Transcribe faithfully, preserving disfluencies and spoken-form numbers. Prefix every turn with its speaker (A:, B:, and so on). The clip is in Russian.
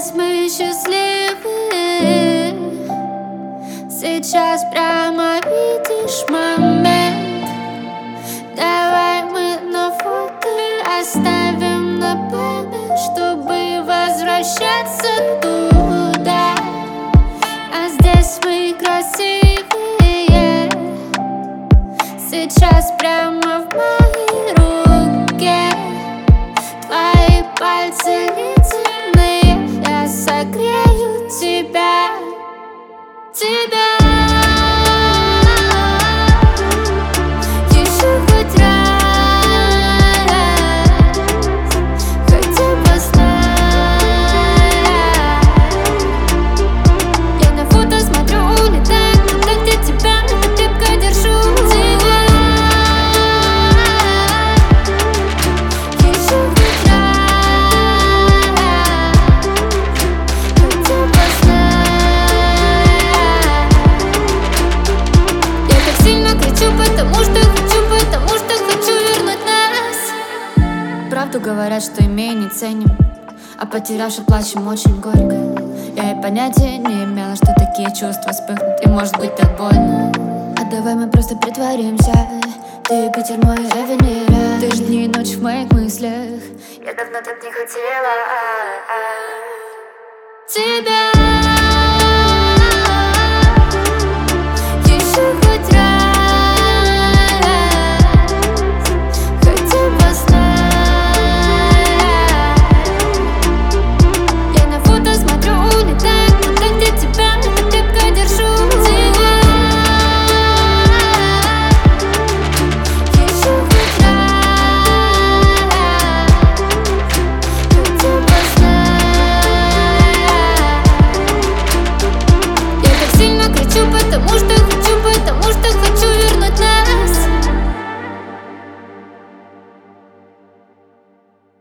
A: здесь мы счастливы. Сейчас прямо видишь момент. Давай мы на фото оставим на память, чтобы возвращаться туда. А здесь мы красивые. Сейчас прямо в моей руке. Твои пальцы ледяные, я согрею тебя, тебя. Еще хоть раз, хотя бы знай. Я на фото смотрю, улетаю туда, где тебя крепко держу. Тебя. Еще хоть раз, хотя бы знай. Я так сильно кричу, потому что хочу, потому что хочу вернуть нас. Правду говорят, что имея не ценим, а потерявши плачем очень горько. Я и понятия не имела, что такие чувства вспыхнут, и может быть так больно. А давай мы просто притворимся. Ты Питер мой, я Венера. Ты ж дни и ночь в моих мыслях. Я давно так не хотела тебя.